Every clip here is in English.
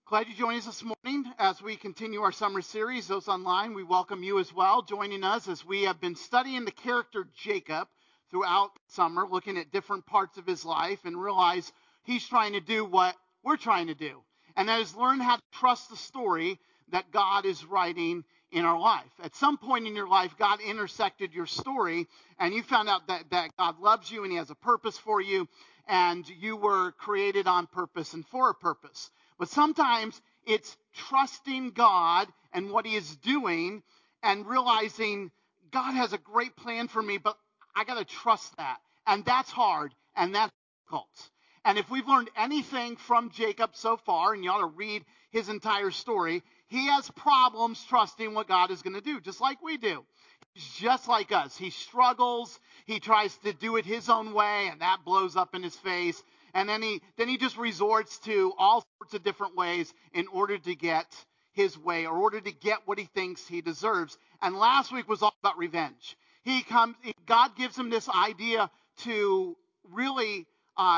Glad you joined us this morning as we continue our summer series. Those online, we welcome you as well, joining us as we have been studying the character Jacob throughout summer, looking at different parts of his life and realize he's trying to do what we're trying to do. And that is learn how to trust the story that God is writing in our life. At some point in your life, God intersected your story and you found out that God loves you and he has a purpose for you, and you were created on purpose and for a purpose. But sometimes it's trusting God and what he is doing and realizing God has a great plan for me, but I got to trust that. And that's hard and that's difficult. And if we've learned anything from Jacob so far, and you ought to read his entire story, he has problems trusting what God is going to do, just like we do. He's just like us. He struggles. He tries to do it his own way, and that blows up in his face. And then he just resorts to all sorts of different ways in order to get his way, or in order to get what he thinks he deserves. And last week was all about revenge. God gives him this idea to really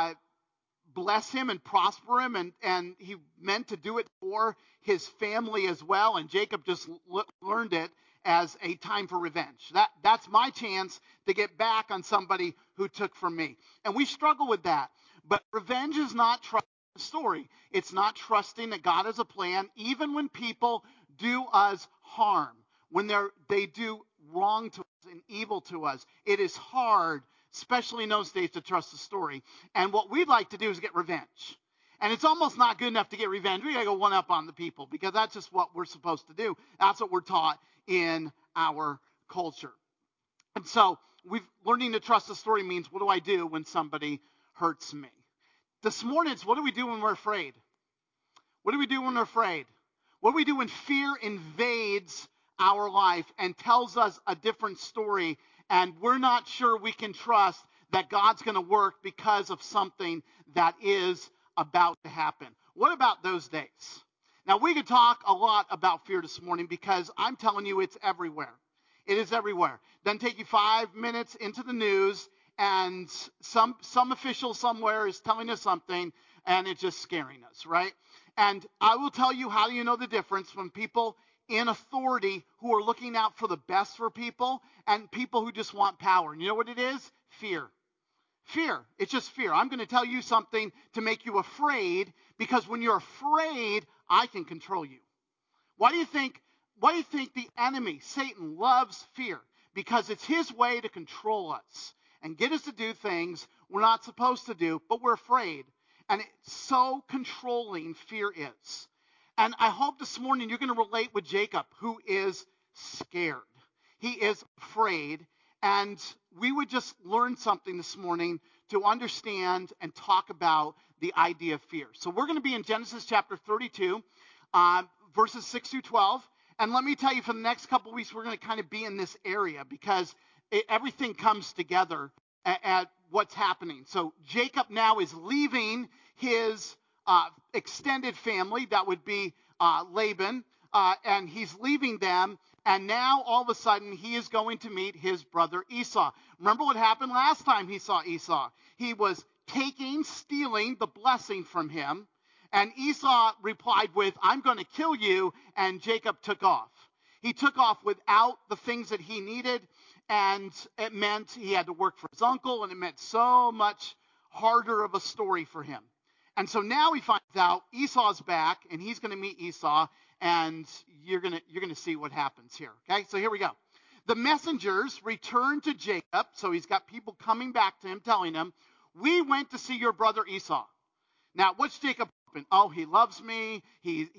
bless him and prosper him, and he meant to do it for his family as well. And Jacob just learned it as a time for revenge. That's my chance to get back on somebody who took from me. And we struggle with that. But revenge is not trusting the story. It's not trusting that God has a plan, even when people do us harm, when they do wrong to us and evil to us. It is hard, especially in those days, to trust the story. And what we'd like to do is get revenge. And it's almost not good enough to get revenge. We got to go one up on the people, because that's just what we're supposed to do. That's what we're taught in our culture. And so learning to trust the story means, what do I do when somebody hurts me? This morning, it's what do we do when we're afraid? What do we do when we're afraid? What do we do when fear invades our life and tells us a different story, and we're not sure we can trust that God's going to work because of something that is about to happen? What about those days? Now, we could talk a lot about fear this morning, because I'm telling you, it's everywhere. It is everywhere. Then take you 5 minutes into the news, and some official somewhere is telling us something, and it's just scaring us, right? And I will tell you, how do you know the difference from people in authority who are looking out for the best for people and people who just want power? And you know what it is? Fear. Fear. It's just fear. I'm going to tell you something to make you afraid, because when you're afraid, I can control you. Why do you think the enemy, Satan, loves fear? Because it's his way to control us and get us to do things we're not supposed to do, but we're afraid. And it's so controlling fear is. And I hope this morning you're going to relate with Jacob, who is scared. He is afraid. And we would just learn something this morning to understand and talk about the idea of fear. So we're going to be in Genesis chapter 32, verses 6 through 12. And let me tell you, for the next couple of weeks, we're going to kind of be in this area, because everything comes together at what's happening. So Jacob now is leaving his extended family. That would be Laban. And he's leaving them. And now, all of a sudden, he is going to meet his brother Esau. Remember what happened last time he saw Esau? He was stealing the blessing from him. And Esau replied with, "I'm going to kill you." And Jacob took off. He took off without the things that he needed. And it meant he had to work for his uncle. And it meant so much harder of a story for him. And so now he finds out Esau's back, and he's going to meet Esau. And you're going to see what happens here. Okay, so here we go. The messengers returned to Jacob. So he's got people coming back to him, telling him, "We went to see your brother Esau." Now, what's Jacob hoping? Oh, he loves me. He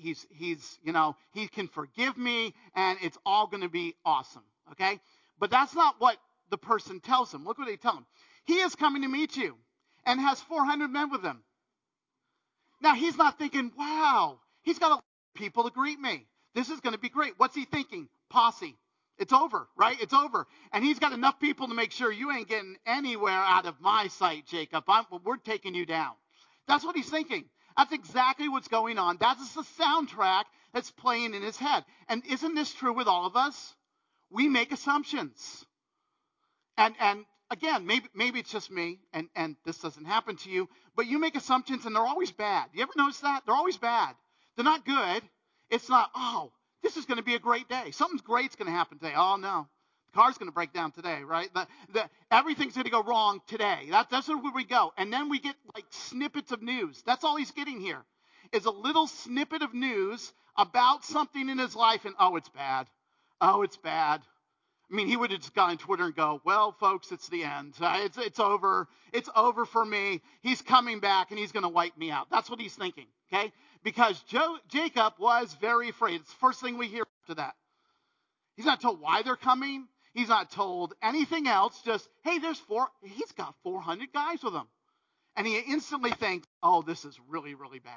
can forgive me, and it's all going to be awesome. Okay, but that's not what the person tells him. Look what they tell him. "He is coming to meet you, and has 400 men with him." Now, he's not thinking, "Wow, he's got a lot of people to greet me. This is going to be great." What's he thinking? Posse. It's over, right? It's over. And he's got enough people to make sure you ain't getting anywhere out of my sight, Jacob. We're taking you down. That's what he's thinking. That's exactly what's going on. That's the soundtrack that's playing in his head. And isn't this true with all of us? We make assumptions. And again, maybe it's just me, and this doesn't happen to you, but you make assumptions, and they're always bad. You ever notice that? They're always bad. They're not good. It's not, oh, this is going to be a great day. Something great's going to happen today. Oh, no. The car's going to break down today, right? Everything's going to go wrong today. That's where we go. And then we get like snippets of news. That's all he's getting here is a little snippet of news about something in his life. And, oh, it's bad. Oh, it's bad. I mean, he would have just gone on Twitter and go, well, folks, it's the end. It's over. It's over for me. He's coming back, and he's going to wipe me out. That's what he's thinking, okay? Because Jacob was very afraid. It's the first thing we hear after that. He's not told why they're coming. He's not told anything else. Just, hey, he's got 400 guys with him. And he instantly thinks, oh, this is really, really bad.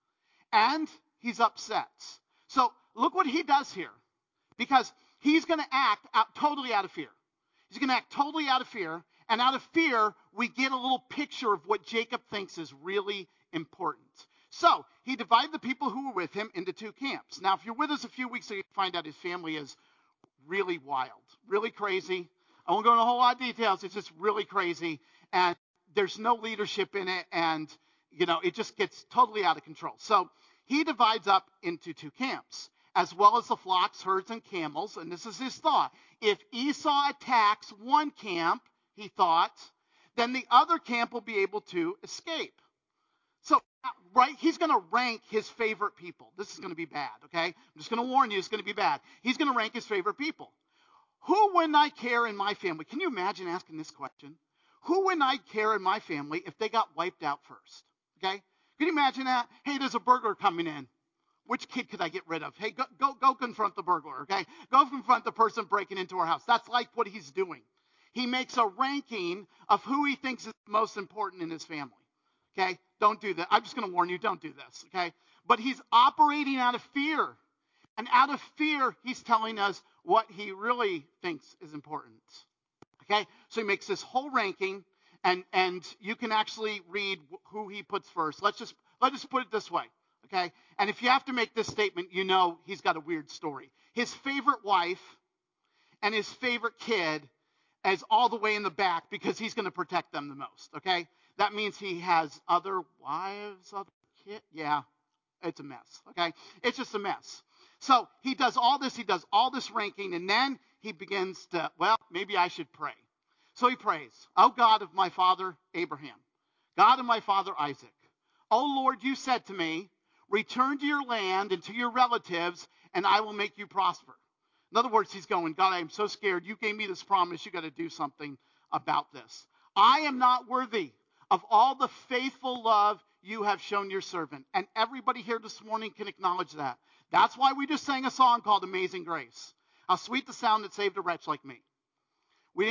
And he's upset. So look what he does here. Because he's going to act totally out of fear. He's going to act totally out of fear. And out of fear, we get a little picture of what Jacob thinks is really important. So he divided the people who were with him into two camps. Now, if you're with us a few weeks ago, you find out his family is really wild, really crazy. I won't go into a whole lot of details. It's just really crazy. And there's no leadership in it. And, it just gets totally out of control. So he divides up into two camps, as well as the flocks, herds, and camels. And this is his thought. If Esau attacks one camp, he thought, then the other camp will be able to escape. So, right, he's going to rank his favorite people. This is going to be bad, okay? I'm just going to warn you, it's going to be bad. He's going to rank his favorite people. Who wouldn't I care in my family? Can you imagine asking this question? Who wouldn't I care in my family if they got wiped out first? Okay? Can you imagine that? Hey, there's a burglar coming in. Which kid could I get rid of? Hey, go confront the burglar, okay? Go confront the person breaking into our house. That's like what he's doing. He makes a ranking of who he thinks is most important in his family, okay? Don't do that. I'm just going to warn you, don't do this, okay? But he's operating out of fear. And out of fear, he's telling us what he really thinks is important, okay? So he makes this whole ranking, and you can actually read who he puts first. Let's just put it this way. Okay? And if you have to make this statement, he's got a weird story. His favorite wife and his favorite kid is all the way in the back because he's going to protect them the most. Okay? That means he has other wives, other kids. Yeah, it's a mess. Okay? It's just a mess. So he does all this ranking, and then he begins to, well, maybe I should pray. So he prays, oh God of my father Abraham, God of my father Isaac, oh Lord, you said to me, return to your land and to your relatives, and I will make you prosper. In other words, he's going, God, I am so scared. You gave me this promise. You got to do something about this. I am not worthy of all the faithful love you have shown your servant. And everybody here this morning can acknowledge that. That's why we just sang a song called Amazing Grace. How sweet the sound that saved a wretch like me. We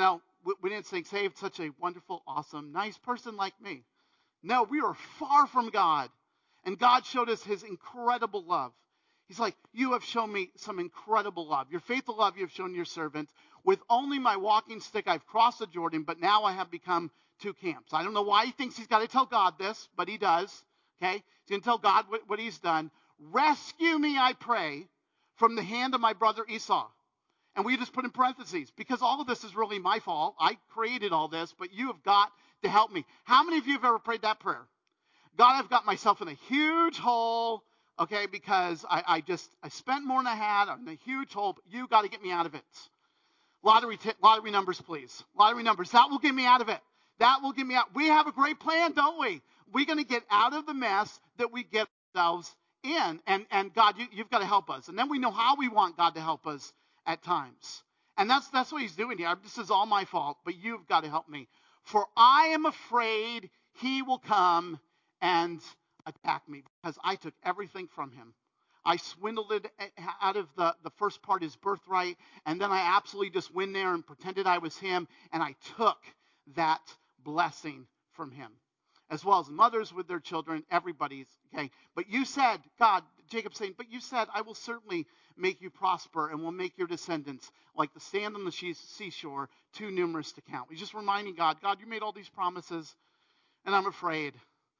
didn't sing, saved such a wonderful, awesome, nice person like me. No, we were far from God. And God showed us his incredible love. He's like, you have shown me some incredible love. Your faithful love you have shown your servant. With only my walking stick, I've crossed the Jordan, but now I have become two camps. I don't know why he thinks he's got to tell God this, but he does. Okay? He's going to tell God what he's done. Rescue me, I pray, from the hand of my brother Esau. And we just put in parentheses, because all of this is really my fault. I created all this, but you have got to help me. How many of you have ever prayed that prayer? God, I've got myself in a huge hole, okay, because I spent more than I had. I'm in a huge hole, but you got to get me out of it. Lottery numbers, please. Lottery numbers. That will get me out of it. That will get me out. We have a great plan, don't we? We're going to get out of the mess that we get ourselves in. And God, you've got to help us. And then we know how we want God to help us at times. And that's what he's doing here. This is all my fault, but you've got to help me. For I am afraid he will come and attack me because I took everything from him. I swindled it out of the first part, his birthright, and then I absolutely just went there and pretended I was him, and I took that blessing from him, as well as mothers with their children, everybody's, okay? But you said, God, Jacob's saying, but you said, I will certainly make you prosper and will make your descendants like the sand on the seashore, too numerous to count. He's just reminding God, you made all these promises, and I'm afraid.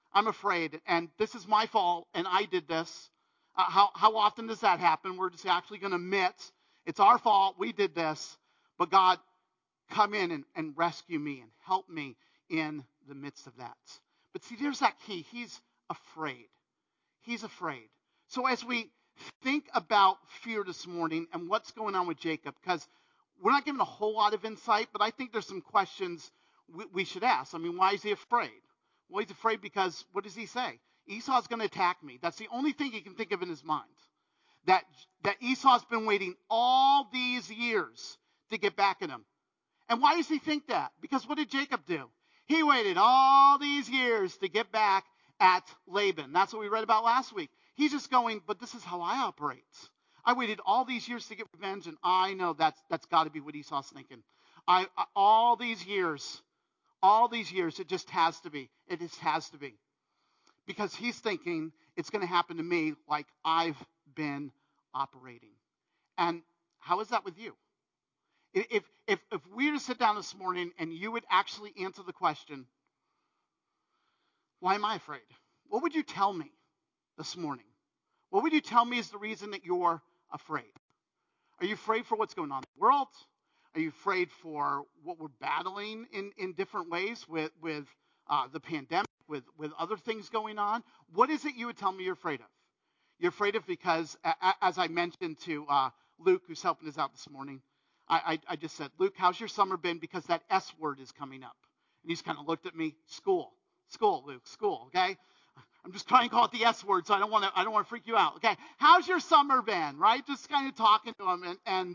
And this is my fault, and I did this. How often does that happen? We're just actually going to admit it's our fault, we did this, but God, come in and rescue me and help me in the midst of that. But see, there's that key. He's afraid. He's afraid. So as we think about fear this morning and what's going on with Jacob, because we're not given a whole lot of insight, but I think there's some questions we should ask. I mean, why is he afraid? Well, he's afraid because, what does he say? Esau's going to attack me. That's the only thing he can think of in his mind. That Esau's been waiting all these years to get back at him. And why does he think that? Because what did Jacob do? He waited all these years to get back at Laban. That's what we read about last week. He's just going, but this is how I operate. I waited all these years to get revenge, and I know that's got to be what Esau's thinking. All these years, it just has to be. It just has to be. Because he's thinking it's going to happen to me like I've been operating. And how is that with you? If we were to sit down this morning and you would actually answer the question, why am I afraid? What would you tell me this morning? What would you tell me is the reason that you're afraid? Are you afraid for what's going on in the world? Are you afraid for what we're battling in different ways with the pandemic, with other things going on? What is it you would tell me you're afraid of? You're afraid of because, as I mentioned to Luke, who's helping us out this morning, I just said, Luke, how's your summer been? Because that S word is coming up. And he's kind of looked at me, school, Luke, school, okay? I'm just trying to call it the S word, so I don't want to freak you out, okay? How's your summer been, right? Just kind of talking to him and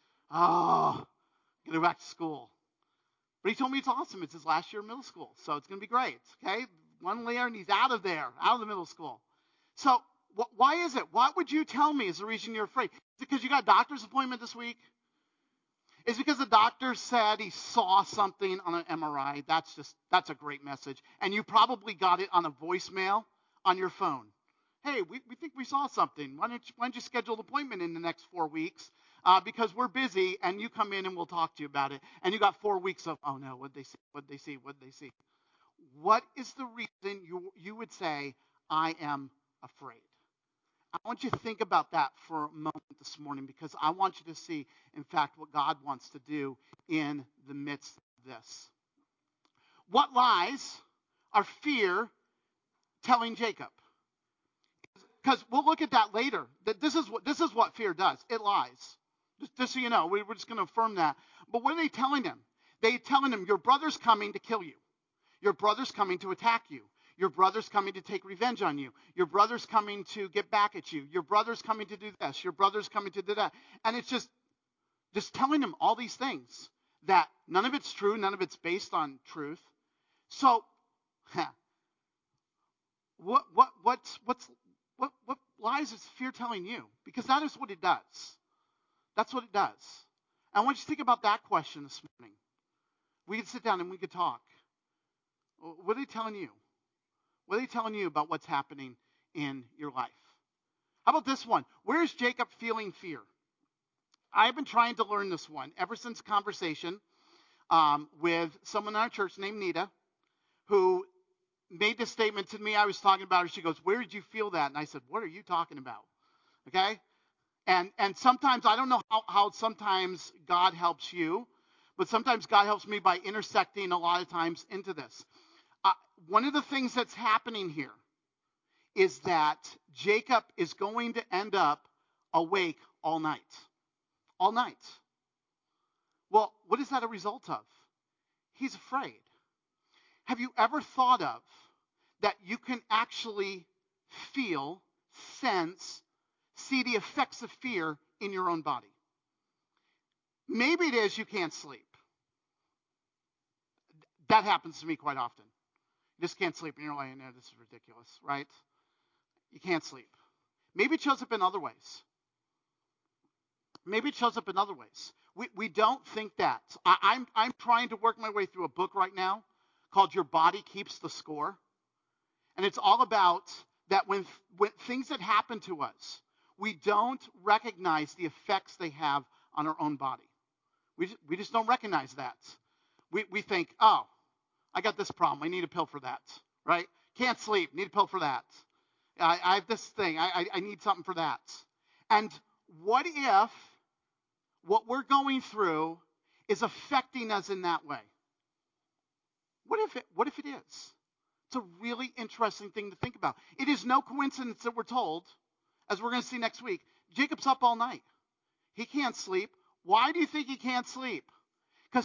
go back to school. But he told me it's awesome. It's his last year of middle school, so it's going to be great, okay? One year and he's out of the middle school. So why is it? What would you tell me is the reason you're afraid? Is it because you got a doctor's appointment this week? Is it because the doctor said he saw something on an MRI? That's a great message. And you probably got it on a voicemail on your phone. Hey, we think we saw something. Why don't you schedule an appointment in the next 4 weeks? Because we're busy, and you come in and we'll talk to you about it. And you got 4 weeks of, oh no, what'd they see? What is the reason you would say, I am afraid? I want you to think about that for a moment this morning, because I want you to see, in fact, what God wants to do in the midst of this. What lies are fear telling Jacob? Because we'll look at that later. That this is what fear does. It lies. Just so you know, we're just going to affirm that. But what are they telling him? They're telling him, your brother's coming to kill you. Your brother's coming to attack you. Your brother's coming to take revenge on you. Your brother's coming to get back at you. Your brother's coming to do this. Your brother's coming to do that. And it's just telling them all these things that none of it's true, none of it's based on truth. So, what lies is fear telling you? Because that is what it does. That's what it does. I want you to think about that question this morning. We could sit down and we could talk. What are they telling you? What are they telling you about what's happening in your life? How about this one? Where is Jacob feeling fear? I've been trying to learn this one ever since a conversation with someone in our church named Nita, who made this statement to me. I was talking about her. She goes, where did you feel that? And I said, what are you talking about? Okay? And sometimes, I don't know how sometimes God helps you, but sometimes God helps me by intersecting a lot of times into this. One of the things that's happening here is that Jacob is going to end up awake all night. All night. Well, what is that a result of? He's afraid. Have you ever thought of that you can actually feel, sense, see the effects of fear in your own body? Maybe it is you can't sleep. That happens to me quite often. You just can't sleep, and you're like, no, this is ridiculous, right? You can't sleep. Maybe it shows up in other ways. We don't think that. I'm trying to work my way through a book right now called Your Body Keeps the Score. And it's all about that when things that happen to us, we don't recognize the effects they have on our own body. We just don't recognize that. We think, oh, I got this problem. I need a pill for that, right? Can't sleep. Need a pill for that. I have this thing. I need something for that. And what if what we're going through is affecting us in that way? What if it is? It's a really interesting thing to think about. It is no coincidence that we're told, as we're going to see next week, Jacob's up all night. He can't sleep. Why do you think he can't sleep? Because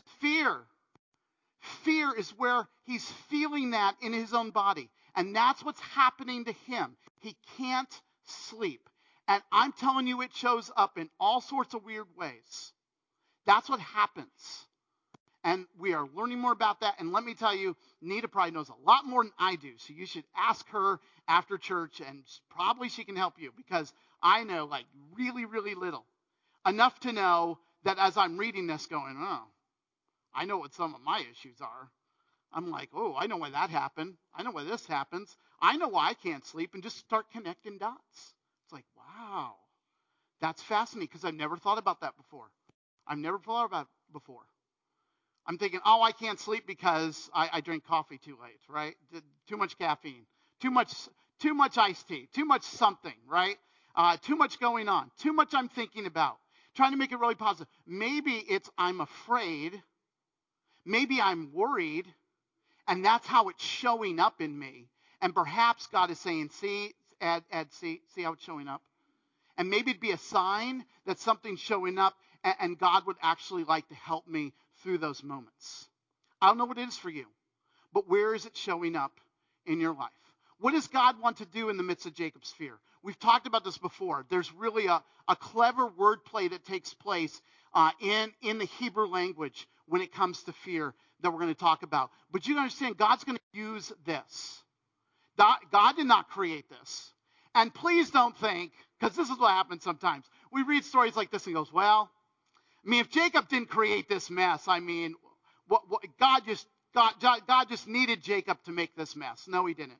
fear is where he's feeling that in his own body. And that's what's happening to him. He can't sleep. And I'm telling you, it shows up in all sorts of weird ways. That's what happens. And we are learning more about that. And let me tell you, Nita probably knows a lot more than I do. So you should ask her after church, and probably she can help you, because I know like really, really little. Enough to know that as I'm reading this going, oh, I know what some of my issues are. I'm like, oh, I know why that happened. I know why this happens. I know why I can't sleep, and just start connecting dots. It's like, wow, that's fascinating, because I've never thought about that before. I've never thought about it before. I'm thinking, oh, I can't sleep because I drink coffee too late, right? Too much caffeine, too much iced tea, too much something, right? Too much going on, too much I'm thinking about, trying to make it really positive. Maybe it's I'm afraid, maybe I'm worried, and that's how it's showing up in me. And perhaps God is saying, see, Ed, see how it's showing up? And maybe it'd be a sign that something's showing up, and God would actually like to help me through those moments. I don't know what it is for you, but where is it showing up in your life? What does God want to do in the midst of Jacob's fear? We've talked about this before. There's really a clever wordplay that takes place in the Hebrew language when it comes to fear that we're going to talk about. But you understand, God's going to use this. God did not create this. And please don't think, because this is what happens sometimes. We read stories like this and goes, well, I mean, if Jacob didn't create this mess, I mean, God just needed Jacob to make this mess. No, he didn't.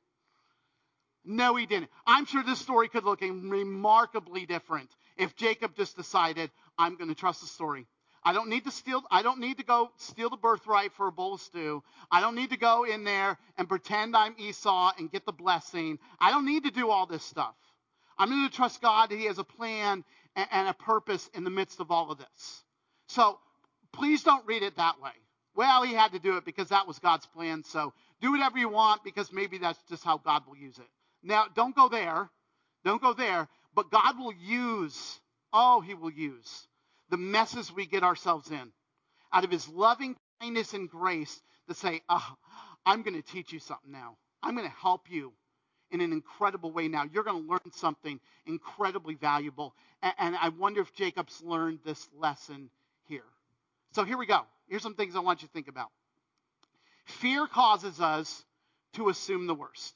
No, he didn't. I'm sure this story could look remarkably different if Jacob just decided, I'm going to trust the story. I don't need to go steal the birthright for a bowl of stew. I don't need to go in there and pretend I'm Esau and get the blessing. I don't need to do all this stuff. I'm going to trust God that he has a plan and a purpose in the midst of all of this. So please don't read it that way. Well, he had to do it because that was God's plan. So do whatever you want, because maybe that's just how God will use it. Now, don't go there. Don't go there. But God will use, he will use the messes we get ourselves in out of his loving kindness and grace to say, I'm going to teach you something now. I'm going to help you in an incredible way now. You're going to learn something incredibly valuable. And I wonder if Jacob's learned this lesson here. So here we go. Here's some things I want you to think about. Fear causes us to assume the worst.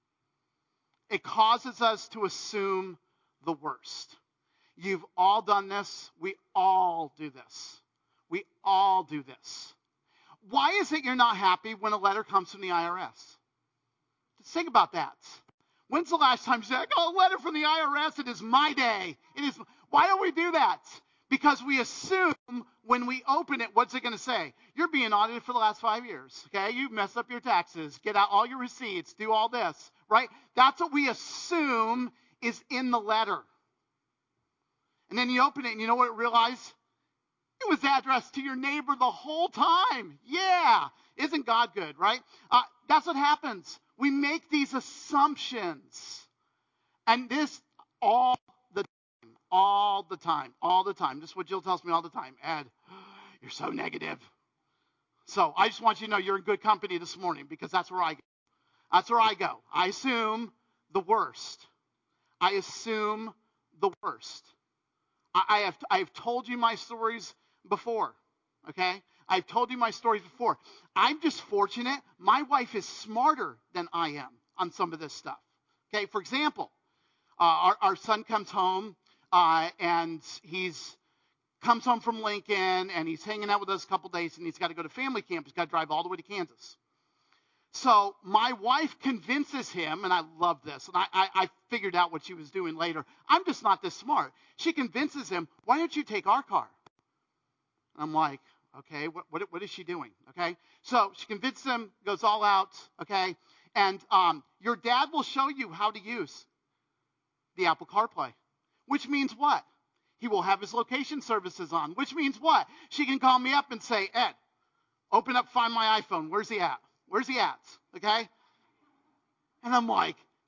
It causes us to assume the worst. You've all done this. We all do this. We all do this. Why is it you're not happy when a letter comes from the IRS? Just think about that. When's the last time you said, I got a letter from the IRS, it is my day. Why don't we do that? Because we assume when we open it, what's it going to say? You're being audited for the last 5 years, okay? You've messed up your taxes. Get out all your receipts. Do all this, right? That's what we assume is in the letter. And then you open it, and you know what you realize? It was addressed to your neighbor the whole time. Yeah. Isn't God good, right? That's what happens. We make these assumptions. And this all the time. This is what Jill tells me all the time. Ed, you're so negative. So I just want you to know you're in good company this morning, because that's where I go. That's where I go. I assume the worst. I assume the worst. I have told you my stories before, okay? I've told you my stories before. I'm just fortunate. My wife is smarter than I am on some of this stuff, okay? For example, our son comes home, and he's comes home from Lincoln, and he's hanging out with us a couple days, and he's got to go to family camp. He's got to drive all the way to Kansas. So my wife convinces him, and I love this, and I figured out what she was doing later. I'm just not this smart. She convinces him, why don't you take our car? I'm like, okay, what is she doing? Okay, so she convinces him, goes all out, okay, and your dad will show you how to use the Apple CarPlay, which means what? He will have his location services on, which means what? She can call me up and say, Ed, open up Find My iPhone. Where's he at? Where's he at? Okay? And I'm like,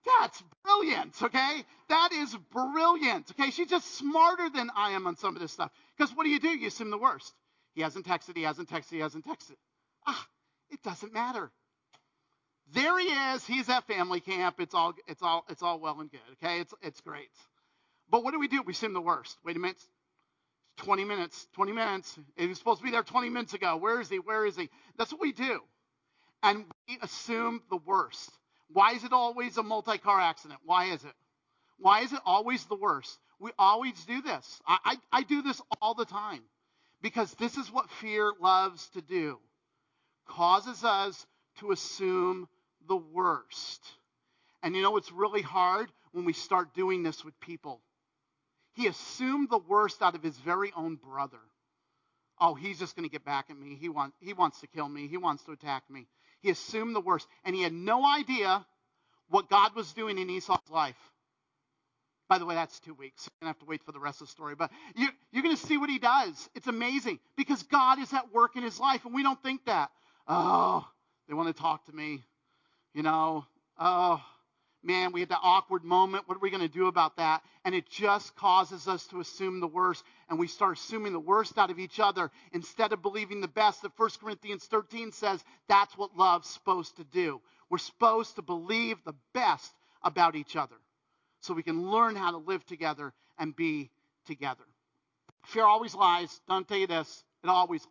That's brilliant, okay? That is brilliant, okay? She's just smarter than I am on some of this stuff. Because what do? You assume the worst. He hasn't texted, he hasn't texted, he hasn't texted. It doesn't matter. There he is. He's at family camp. It's all well and good, okay? It's great. But what do? We assume the worst. Wait a minute. 20 minutes. He was supposed to be there 20 minutes ago. Where is he? That's what we do. And we assume the worst. Why is it always a multi-car accident? Why is it? Why is it always the worst? We always do this. I do this all the time because this is what fear loves to do. Causes us to assume the worst. And you know what's really hard? When we start doing this with people. He assumed the worst out of his very own brother. Oh, he's just going to get back at me. He wants to kill me. He wants to attack me. He assumed the worst. And he had no idea what God was doing in Esau's life. By the way, that's 2 weeks. You're going to have to wait for the rest of the story. But you're going to see what he does. It's amazing because God is at work in his life, and we don't think that. Oh, they want to talk to me. Oh, man, we had that awkward moment. What are we going to do about that? And it just causes us to assume the worst, and we start assuming the worst out of each other instead of believing the best. That 1 Corinthians 13 says that's what love's supposed to do. We're supposed to believe the best about each other so we can learn how to live together and be together. Fear always lies. Don't tell you this. It always.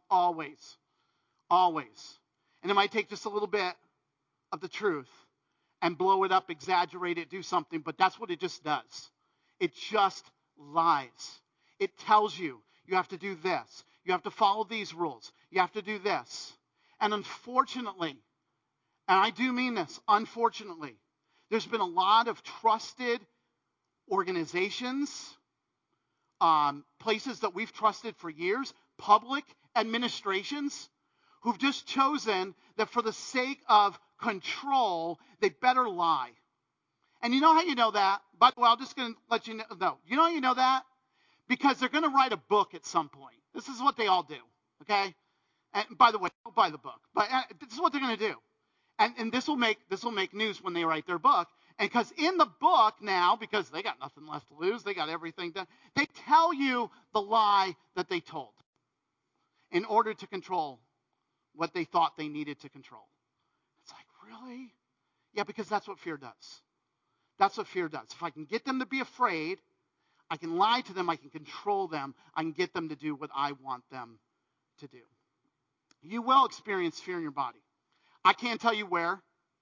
And it might take just a little bit of the truth and blow it up, exaggerate it, do something, but that's what it just does. It just lies. It tells you have to do this. You have to follow these rules. You have to do this. And unfortunately, and I do mean this, unfortunately, there's been a lot of trusted organizations, places that we've trusted for years, public administrations, who've just chosen that for the sake of control, they better lie. And you know how you know that? By the way, I'm just going to let you know. No, you know how you know that? Because they're going to write a book at some point. This is what they all do, okay? And by the way, don't buy the book. But this is what they're going to do. And this will make news when they write their book. And because in the book now, because they got nothing left to lose, they got everything done, they tell you the lie that they told in order to control what they thought they needed to control. It's like, really? Yeah, because that's what fear does. That's what fear does. If I can get them to be afraid, I can lie to them, I can control them, I can get them to do what I want them to do. You will experience fear in your body. I can't tell you where.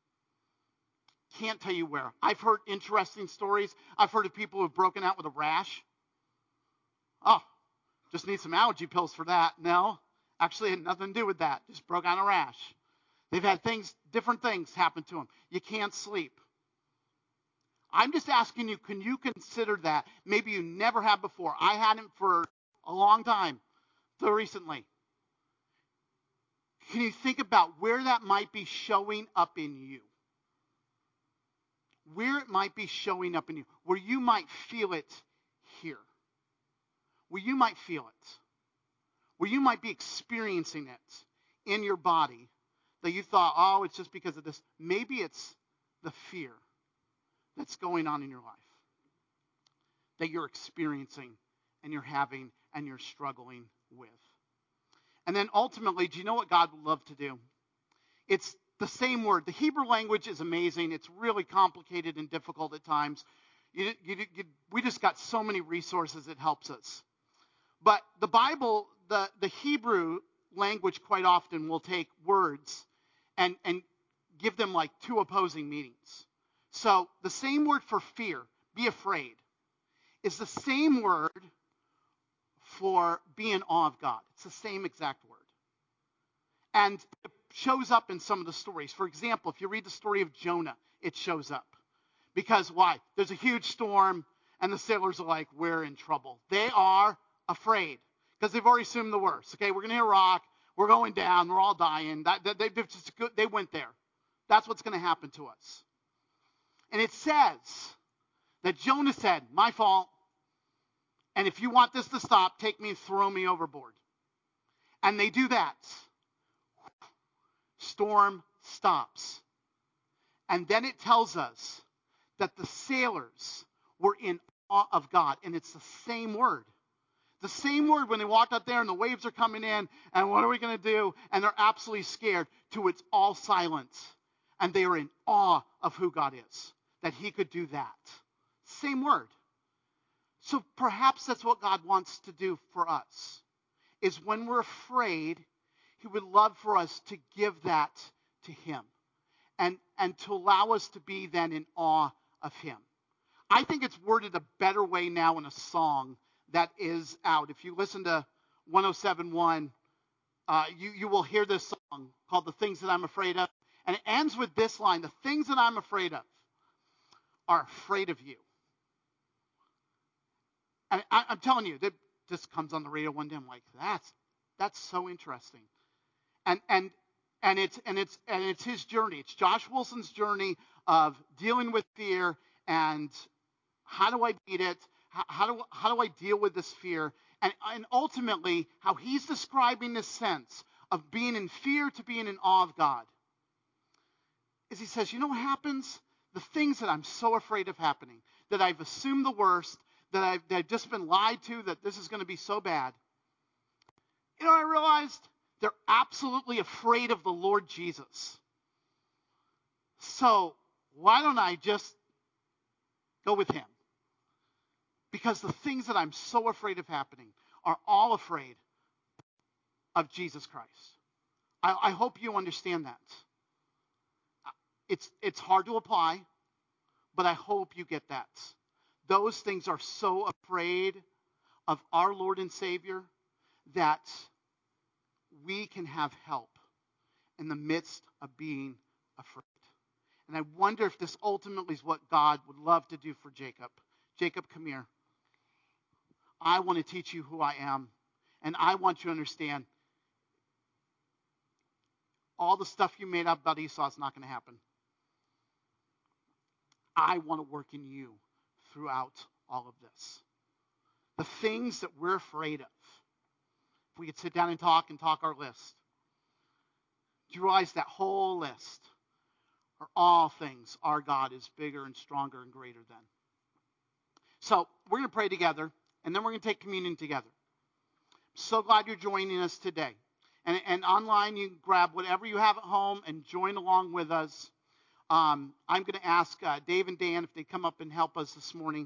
I've heard interesting stories. I've heard of people who have broken out with a rash. Oh, just need some allergy pills for that. No, actually had nothing to do with that. Just broke out a rash. They've had different things happen to them. You can't sleep. I'm just asking you, can you consider that? Maybe you never have before. I hadn't for a long time, till recently. Can you think about where that might be showing up in you? Where it might be showing up in you. Where you might feel it here. Where you might feel it. Where you might be experiencing it in your body. That you thought, oh, it's just because of this. Maybe it's the fear that's going on in your life. That you're experiencing and you're having and you're struggling with. And then ultimately, do you know what God would love to do? It's the same word. The Hebrew language is amazing. It's really complicated and difficult at times. We just got so many resources, it helps us. But the Bible, the Hebrew language quite often will take words and give them like two opposing meanings. So the same word for fear, be afraid, is the same word for be in awe of God. It's the same exact word. And it shows up in some of the stories. For example, if you read the story of Jonah, it shows up. Because why? There's a huge storm, and the sailors are like, we're in trouble. They are afraid, because they've already assumed the worst. Okay, we're going to hit a rock. We're going down. We're all dying. They went there. That's what's going to happen to us. And it says that Jonah said, my fault. And if you want this to stop, take me and throw me overboard. And they do that. Storm stops. And then it tells us that the sailors were in awe of God. And it's the same word. The same word when they walked out there and the waves are coming in, and what are we going to do? And they're absolutely scared, to it's all silent. And they are in awe of who God is, that he could do that. Same word. So perhaps that's what God wants to do for us, is when we're afraid, he would love for us to give that to him and to allow us to be then in awe of him. I think it's worded a better way now in a song that is out. If you listen to 107.1, you will hear this song called The Things That I'm Afraid Of. And it ends with this line: the things that I'm afraid of are afraid of you. And I'm telling you, that just comes on the radio one day. I'm like, that's so interesting. And it's his journey. It's Josh Wilson's journey of dealing with fear and how do I beat it? How do I deal with this fear? And ultimately, how he's describing this sense of being in fear to being in awe of God. Is he says, you know what happens? The things that I'm so afraid of happening, that I've assumed the worst, that I've just been lied to, that this is going to be so bad. You know, I realized they're absolutely afraid of the Lord Jesus. So why don't I just go with him? Because the things that I'm so afraid of happening are all afraid of Jesus Christ. I hope you understand that. It's hard to apply, but I hope you get that. Those things are so afraid of our Lord and Savior that we can have help in the midst of being afraid. And I wonder if this ultimately is what God would love to do for Jacob. Jacob, come here. I want to teach you who I am, and I want you to understand all the stuff you made up about Esau is not going to happen. I want to work in you throughout all of this. The things that we're afraid of. If we could sit down and talk our list. Do you realize that whole list are all things our God is bigger and stronger and greater than? So we're going to pray together, and then we're going to take communion together. I'm so glad you're joining us today. And online, you can grab whatever you have at home and join along with us. I'm going to ask Dave and Dan if they come up and help us this morning.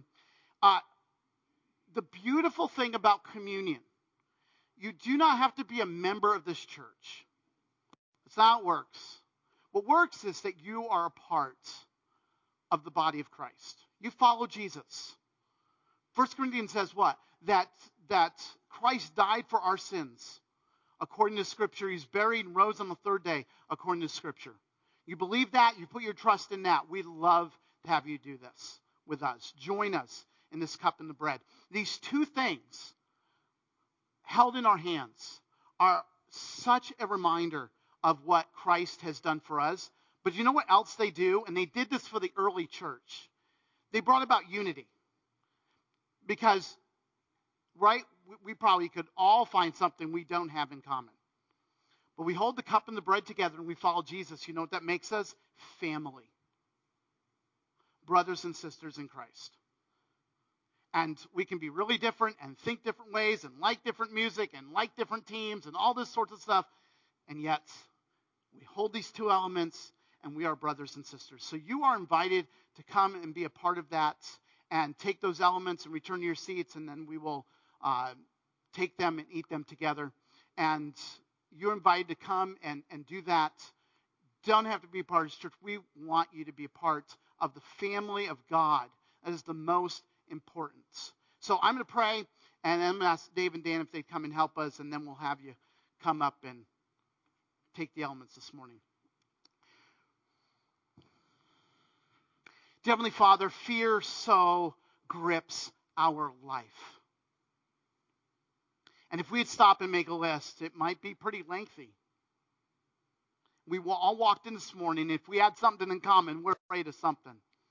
The beautiful thing about communion, you do not have to be a member of this church. That's not how it works. What works is that you are a part of the body of Christ. You follow Jesus. 1 Corinthians says what? That Christ died for our sins. According to Scripture, he's buried and rose on the third day, according to Scripture. You believe that, you put your trust in that. We'd love to have you do this with us. Join us in this cup and the bread. These two things held in our hands are such a reminder of what Christ has done for us. But you know what else they do? And they did this for the early church. They brought about unity. Because, right, we probably could all find something we don't have in common. But we hold the cup and the bread together and we follow Jesus. You know what that makes us? Family. Brothers and sisters in Christ. And we can be really different and think different ways and like different music and like different teams and all this sorts of stuff. And yet, we hold these two elements and we are brothers and sisters. So you are invited to come and be a part of that and take those elements and return to your seats, and then we will take them and eat them together. And you're invited to come and do that. Don't have to be a part of this church. We want you to be a part of the family of God. That is the most important. So I'm going to pray, and then I'm going to ask Dave and Dan if they'd come and help us, and then we'll have you come up and take the elements this morning. Dear Heavenly Father, fear so grips our life. And if we'd stop and make a list, it might be pretty lengthy. We all walked in this morning. If we had something in common, we're afraid of something.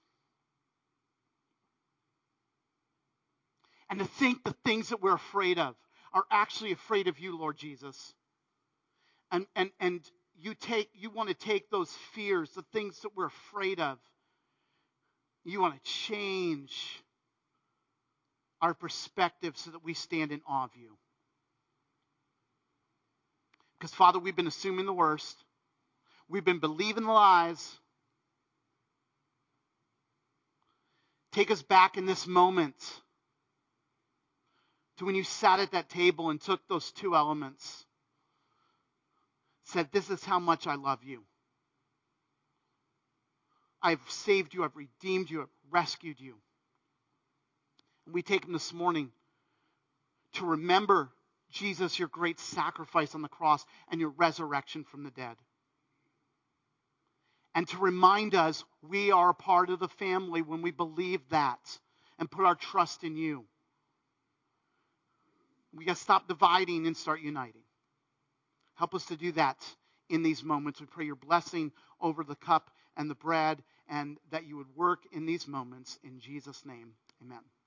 And to think the things that we're afraid of are actually afraid of you, Lord Jesus. And you want to take those fears, the things that we're afraid of, You want to change our perspective so that we stand in awe of you. Because, Father, we've been assuming the worst. We've been believing the lies. Take us back in this moment to when you sat at that table and took those two elements, said, this is how much I love you. I've saved you, I've redeemed you, I've rescued you. And we take them this morning to remember, Jesus, your great sacrifice on the cross and your resurrection from the dead. And to remind us we are a part of the family when we believe that and put our trust in you. We got to stop dividing and start uniting. Help us to do that in these moments. We pray your blessing over the cup and the bread, and that you would work in these moments. In Jesus' name, amen.